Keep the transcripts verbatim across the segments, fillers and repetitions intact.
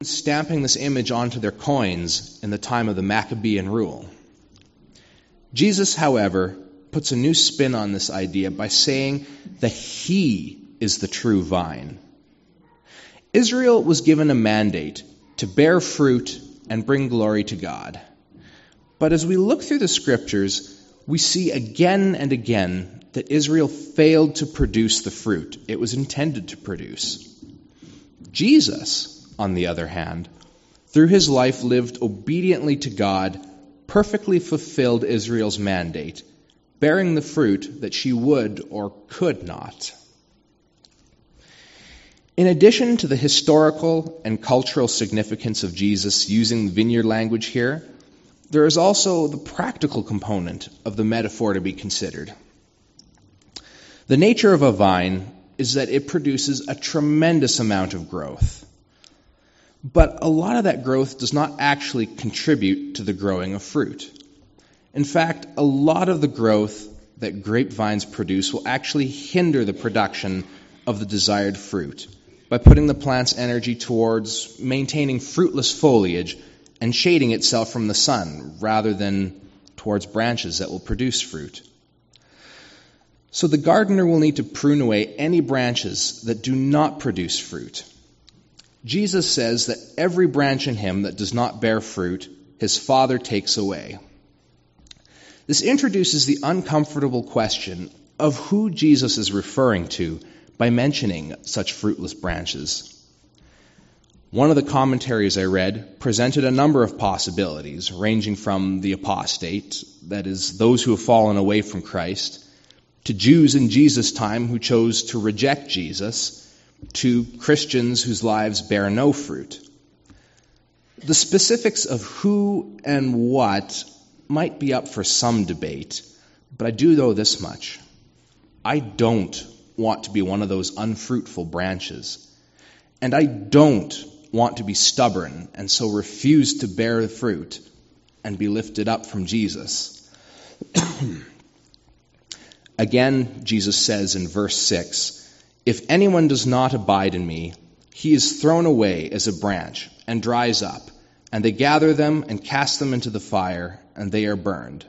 stamping this image onto their coins in the time of the Maccabean rule. Jesus, however, puts a new spin on this idea by saying that he is the true vine. Israel was given a mandate to bear fruit and bring glory to God. But as we look through the scriptures, we see again and again that Israel failed to produce the fruit it was intended to produce. Jesus, on the other hand, through his life lived obediently to God, perfectly fulfilled Israel's mandate, bearing the fruit that she would or could not. In addition to the historical and cultural significance of Jesus using vineyard language here, there is also the practical component of the metaphor to be considered. The nature of a vine is that it produces a tremendous amount of growth. But a lot of that growth does not actually contribute to the growing of fruit. In fact, a lot of the growth that grapevines produce will actually hinder the production of the desired fruit by putting the plant's energy towards maintaining fruitless foliage and shading itself from the sun rather than towards branches that will produce fruit. So the gardener will need to prune away any branches that do not produce fruit. Jesus says that every branch in him that does not bear fruit, his Father takes away. This introduces the uncomfortable question of who Jesus is referring to by mentioning such fruitless branches. One of the commentaries I read presented a number of possibilities, ranging from the apostate, that is, those who have fallen away from Christ, to Jews in Jesus' time who chose to reject Jesus, to Christians whose lives bear no fruit. The specifics of who and what might be up for some debate, but I do know this much. I don't want to be one of those unfruitful branches, and I don't want to be stubborn and so refuse to bear the fruit and be lifted up from Jesus. Again, Jesus says in verse six, "If anyone does not abide in me, he is thrown away as a branch and dries up, and they gather them and cast them into the fire, and they are burned."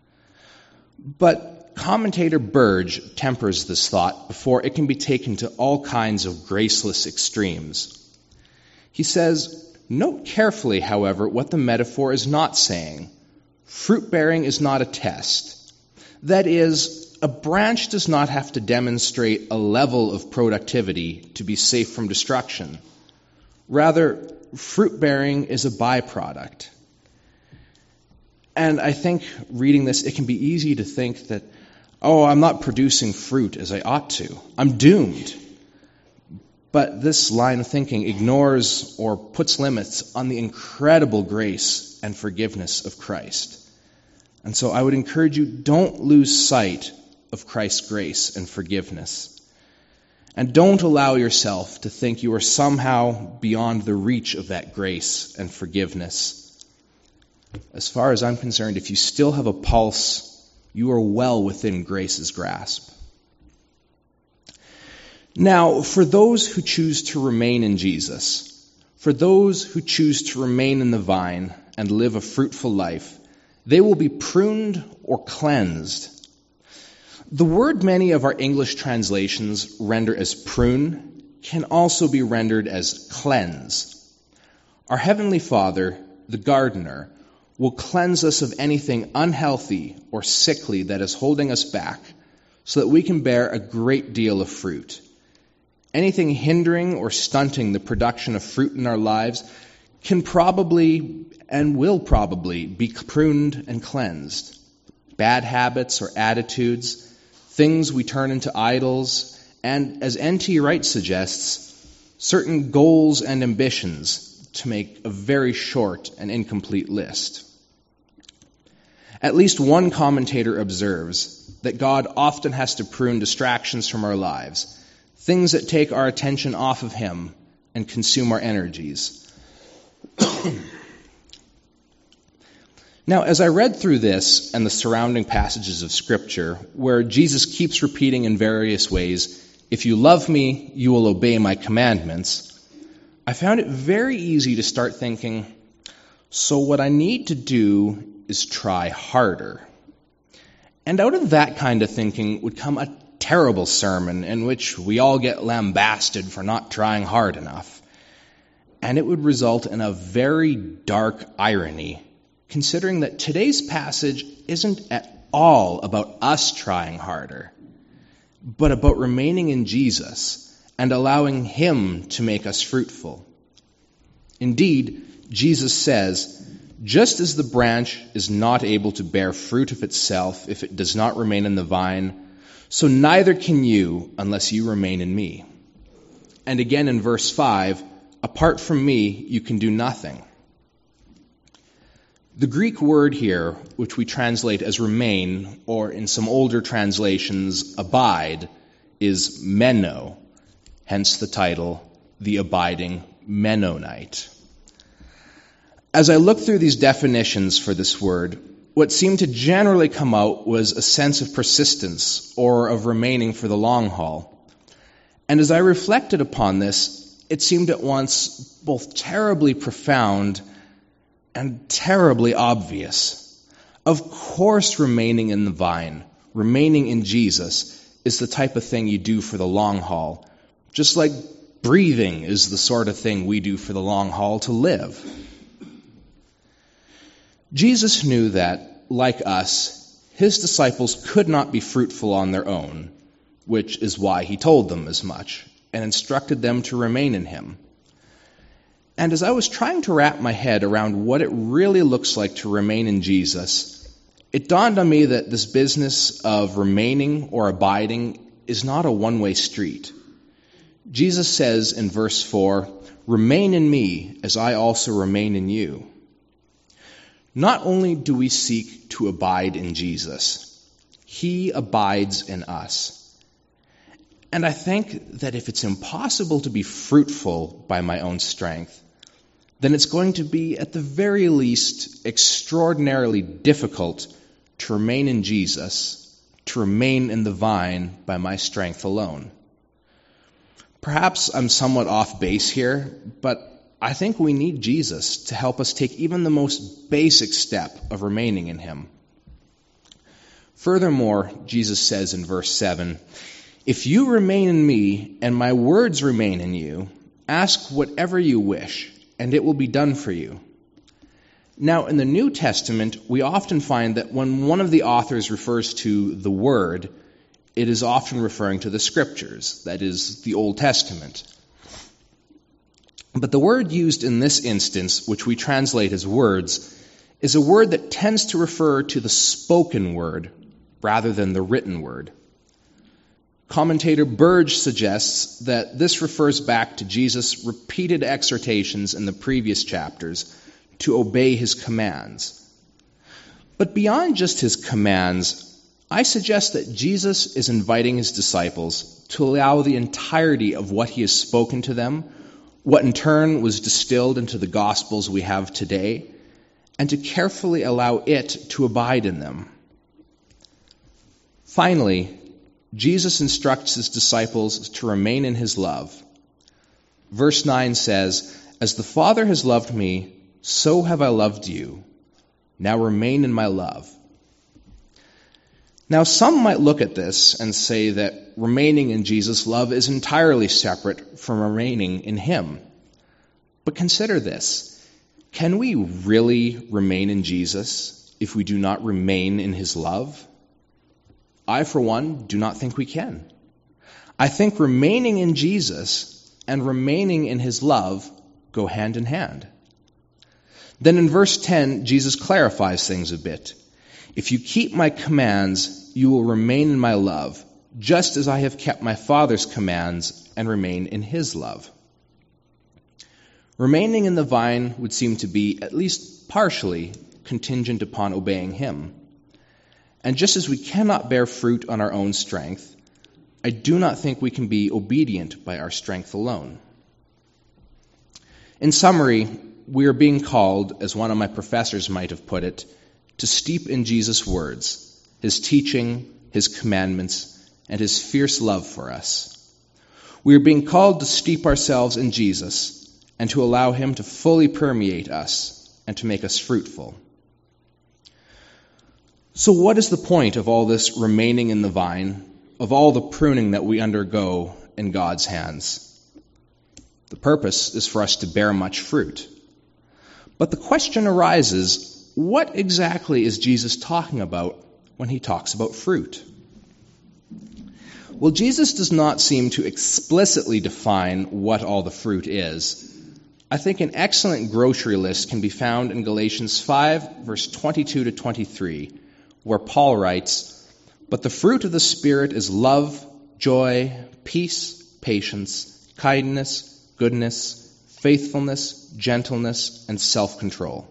But commentator Burge tempers this thought before it can be taken to all kinds of graceless extremes. He says, "Note carefully, however, what the metaphor is not saying. Fruit-bearing is not a test. That is, a branch does not have to demonstrate a level of productivity to be safe from destruction. Rather, fruit-bearing is a byproduct." And I think reading this, it can be easy to think that, oh, I'm not producing fruit as I ought to. I'm doomed. But this line of thinking ignores or puts limits on the incredible grace and forgiveness of Christ. And so I would encourage you, don't lose sight of Christ's grace and forgiveness. And don't allow yourself to think you are somehow beyond the reach of that grace and forgiveness. As far as I'm concerned, if you still have a pulse, you are well within grace's grasp. Now, for those who choose to remain in Jesus, for those who choose to remain in the vine and live a fruitful life, they will be pruned or cleansed. The word many of our English translations render as prune can also be rendered as cleanse. Our Heavenly Father, the gardener, will cleanse us of anything unhealthy or sickly that is holding us back so that we can bear a great deal of fruit. Anything hindering or stunting the production of fruit in our lives can probably and will probably be pruned and cleansed. Bad habits or attitudes, things we turn into idols, and as N T Wright suggests, certain goals and ambitions, to make a very short and incomplete list. At least one commentator observes that God often has to prune distractions from our lives, things that take our attention off of Him and consume our energies. Now, as I read through this and the surrounding passages of Scripture, where Jesus keeps repeating in various ways, "If you love me, you will obey my commandments," I found it very easy to start thinking, so what I need to do is try harder. And out of that kind of thinking would come a terrible sermon in which we all get lambasted for not trying hard enough. And it would result in a very dark irony, considering that today's passage isn't at all about us trying harder, but about remaining in Jesus and allowing Him to make us fruitful. Indeed, Jesus says, just as the branch is not able to bear fruit of itself if it does not remain in the vine, so neither can you unless you remain in me. And again in verse five, apart from me, you can do nothing. The Greek word here, which we translate as remain, or in some older translations, abide, is meno, hence the title, The Abiding Mennonite. As I looked through these definitions for this word, what seemed to generally come out was a sense of persistence or of remaining for the long haul. And as I reflected upon this, it seemed at once both terribly profound and terribly obvious. Of course, remaining in the vine, remaining in Jesus, is the type of thing you do for the long haul, just like breathing is the sort of thing we do for the long haul to live. Jesus knew that, like us, His disciples could not be fruitful on their own, which is why He told them as much and instructed them to remain in Him. And as I was trying to wrap my head around what it really looks like to remain in Jesus, it dawned on me that this business of remaining or abiding is not a one-way street. Jesus says in verse four, "Remain in me as I also remain in you." Not only do we seek to abide in Jesus, He abides in us. And I think that if it's impossible to be fruitful by my own strength, then it's going to be, at the very least, extraordinarily difficult to remain in Jesus, to remain in the vine by my strength alone. Perhaps I'm somewhat off base here, but I think we need Jesus to help us take even the most basic step of remaining in Him. Furthermore, Jesus says in verse seven, "If you remain in me and my words remain in you, ask whatever you wish, and it will be done for you." Now, in the New Testament, we often find that when one of the authors refers to the Word, it is often referring to the Scriptures, that is, the Old Testament. But the word used in this instance, which we translate as words, is a word that tends to refer to the spoken word rather than the written word. Commentator Burge suggests that this refers back to Jesus' repeated exhortations in the previous chapters to obey His commands. But beyond just His commands, I suggest that Jesus is inviting His disciples to allow the entirety of what He has spoken to them, what in turn was distilled into the Gospels we have today, and to carefully allow it to abide in them. Finally, Jesus instructs His disciples to remain in His love. Verse nine says, "As the Father has loved me, so have I loved you. Now remain in my love." Now, some might look at this and say that remaining in Jesus' love is entirely separate from remaining in Him. But consider this. Can we really remain in Jesus if we do not remain in His love? I, for one, do not think we can. I think remaining in Jesus and remaining in His love go hand in hand. Then in verse ten, Jesus clarifies things a bit. "If you keep my commands, you will remain in my love, just as I have kept my Father's commands and remain in His love." Remaining in the vine would seem to be, at least partially, contingent upon obeying Him. And just as we cannot bear fruit on our own strength, I do not think we can be obedient by our strength alone. In summary, we are being called, as one of my professors might have put it, to steep in Jesus' words, His teaching, His commandments, and His fierce love for us. We are being called to steep ourselves in Jesus and to allow him to fully permeate us and to make us fruitful. So what is the point of all this remaining in the vine, of all the pruning that we undergo in God's hands? The purpose is for us to bear much fruit. But the question arises, what exactly is Jesus talking about when he talks about fruit? Well, Jesus does not seem to explicitly define what all the fruit is. I think an excellent grocery list can be found in Galatians five, verse twenty-two to twenty-three, where Paul writes, "But the fruit of the Spirit is love, joy, peace, patience, kindness, goodness, faithfulness, gentleness, and self-control."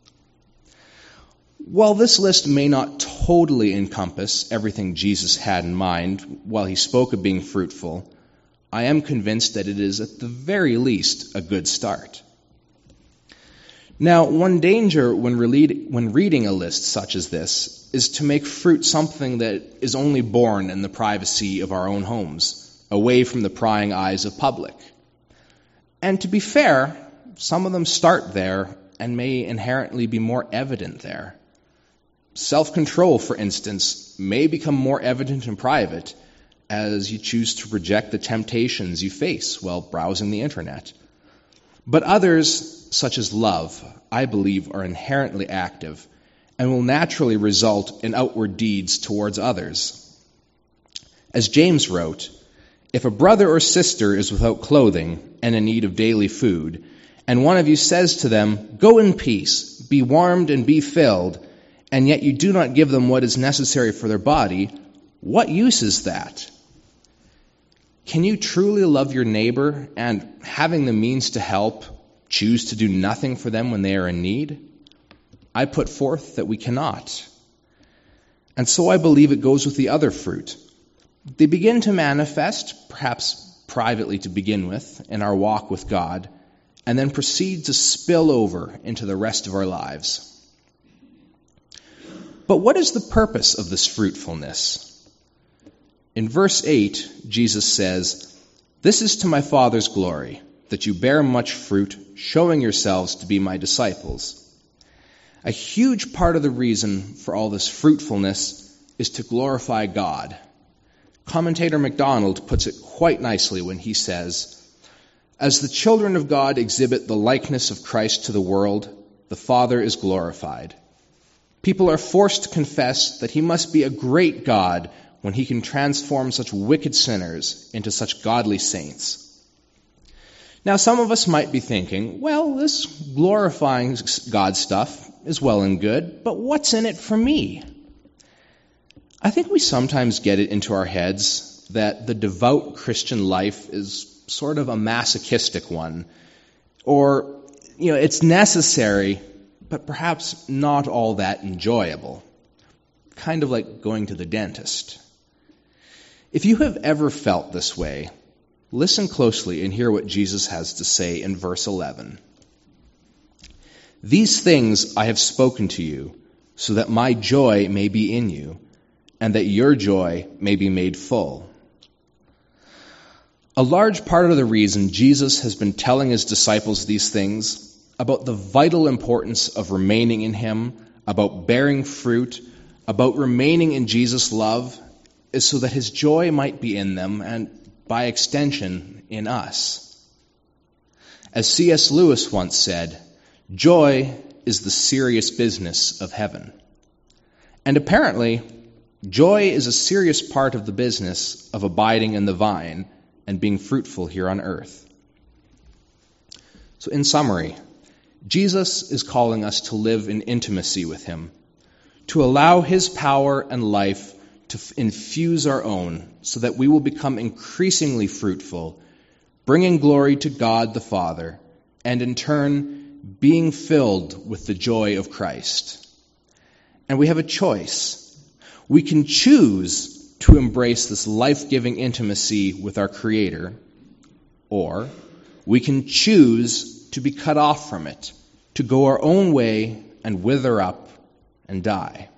While this list may not totally encompass everything Jesus had in mind while he spoke of being fruitful, I am convinced that it is at the very least a good start. Now, one danger when, re- when reading a list such as this is to make fruit something that is only born in the privacy of our own homes, away from the prying eyes of public. And to be fair, some of them start there and may inherently be more evident there. Self-control, for instance, may become more evident in private as you choose to reject the temptations you face while browsing the internet. But others, such as love, I believe are inherently active and will naturally result in outward deeds towards others. As James wrote, "If a brother or sister is without clothing and in need of daily food, and one of you says to them, 'Go in peace, be warmed and be filled,' and yet you do not give them what is necessary for their body, what use is that?" Can you truly love your neighbor and, having the means to help, choose to do nothing for them when they are in need? I put forth that we cannot. And so I believe it goes with the other fruit. They begin to manifest, perhaps privately to begin with, in our walk with God, and then proceed to spill over into the rest of our lives. But what is the purpose of this fruitfulness? In verse eight, Jesus says, "This is to my Father's glory, that you bear much fruit, showing yourselves to be my disciples." A huge part of the reason for all this fruitfulness is to glorify God. Commentator MacDonald puts it quite nicely when he says, "As the children of God exhibit the likeness of Christ to the world, the Father is glorified. People are forced to confess that he must be a great God when he can transform such wicked sinners into such godly saints." Now, some of us might be thinking, well, this glorifying God stuff is well and good, but what's in it for me? I think we sometimes get it into our heads that the devout Christian life is sort of a masochistic one, or, you know, it's necessary, but perhaps not all that enjoyable. Kind of like going to the dentist. If you have ever felt this way, listen closely and hear what Jesus has to say in verse eleven. "These things I have spoken to you, so that my joy may be in you, and that your joy may be made full." A large part of the reason Jesus has been telling his disciples these things, about the vital importance of remaining in him, about bearing fruit, about remaining in Jesus' love, is so that his joy might be in them and, by extension, in us. As C S Lewis once said, "Joy is the serious business of heaven." And apparently, joy is a serious part of the business of abiding in the vine and being fruitful here on earth. So in summary, Jesus is calling us to live in intimacy with him, to allow his power and life to f- infuse our own so that we will become increasingly fruitful, bringing glory to God the Father, and in turn being filled with the joy of Christ. And we have a choice. We can choose to embrace this life-giving intimacy with our Creator, or we can choose to be cut off from it, to go our own way and wither up and die.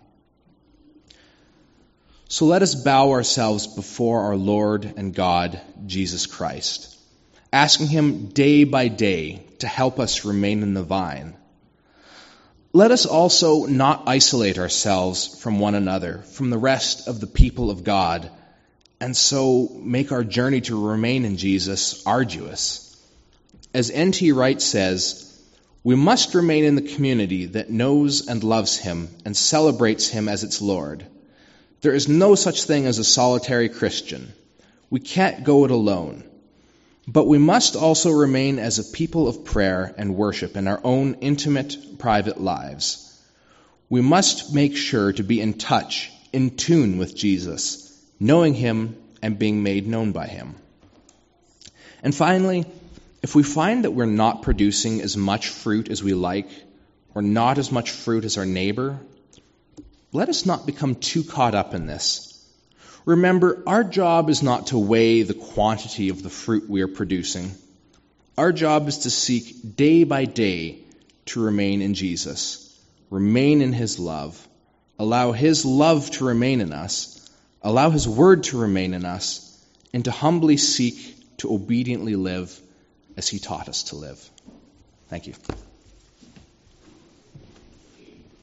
So let us bow ourselves before our Lord and God, Jesus Christ, asking him day by day to help us remain in the vine. Let us also not isolate ourselves from one another, from the rest of the people of God, and so make our journey to remain in Jesus arduous. As N T Wright says, we must remain in the community that knows and loves him and celebrates him as its Lord. There is no such thing as a solitary Christian. We can't go it alone. But we must also remain as a people of prayer and worship in our own intimate, private lives. We must make sure to be in touch, in tune with Jesus, knowing him and being made known by him. And finally, if we find that we're not producing as much fruit as we like, or not as much fruit as our neighbor, let us not become too caught up in this. Remember, our job is not to weigh the quantity of the fruit we are producing. Our job is to seek day by day to remain in Jesus, remain in his love, allow his love to remain in us, allow his word to remain in us, and to humbly seek to obediently live as he taught us to live. Thank you.